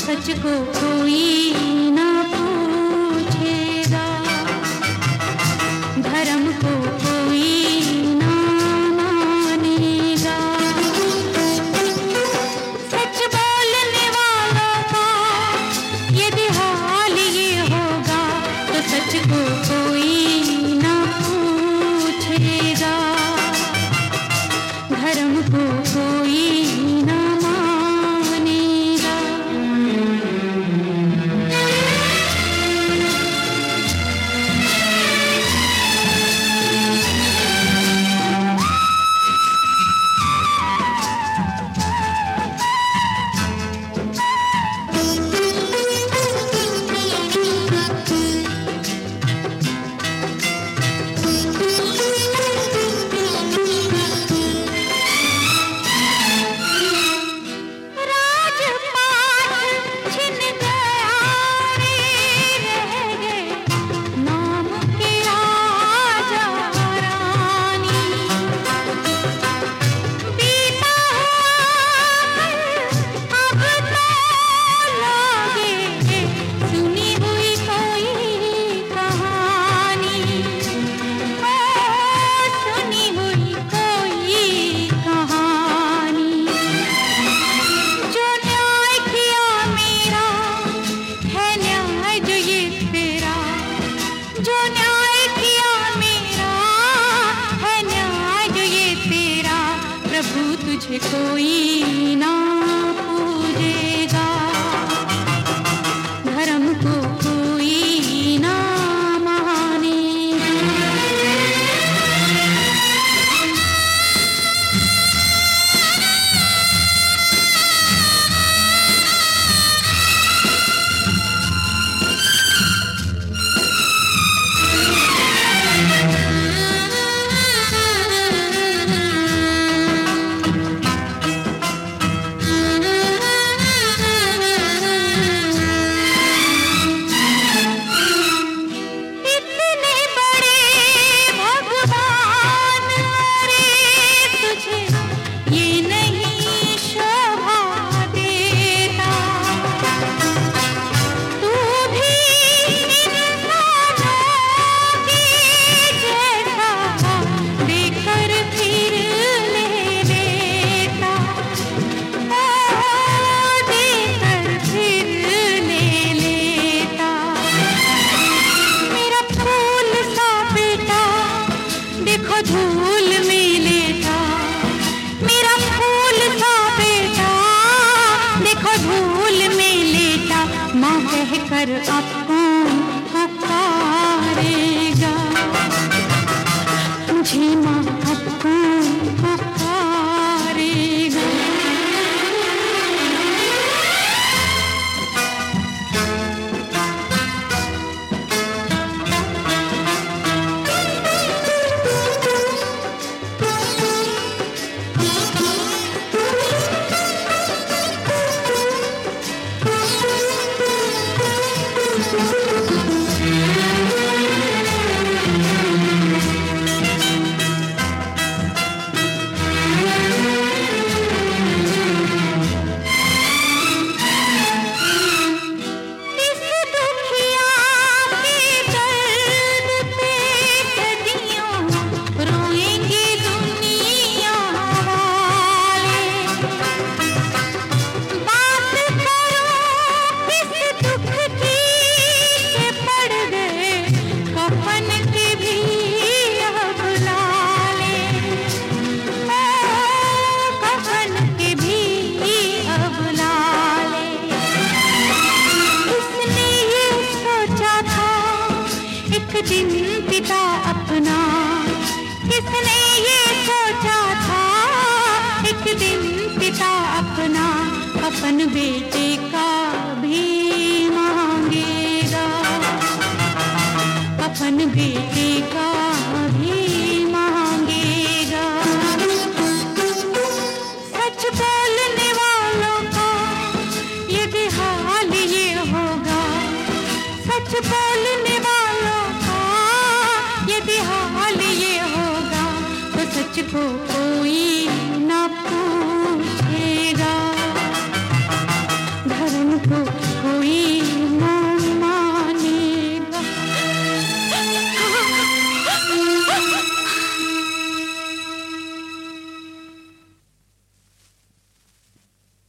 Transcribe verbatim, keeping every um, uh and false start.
सच को कोई ना पूछेगा, धर्म को कोई ना मानेगा। सच बोलने वालों का यदि हाल ये होगा तो सच को कोई ना पूछेगा, धर्म को कोई ना तुझे कोई ना पूजेगा, धर्म को कोई ना मानेगा। धूल में लेटा मेरा फूल सा बेटा, देखो धूल में लेटा, माँ कहकर अब कौन पुकारेगा, मुझे माँ अब कौन पुकारेगा। दिन पिता अपना किसने ये सोचा था, एक दिन पिता अपना अपन बेटे का भी मांगेगा, अपन बेटे का भी मांगेगा। सच बोलने वालों का यदि हाल ये होगा, सच बोलने वालों यदि हाल ये होगा तो सच को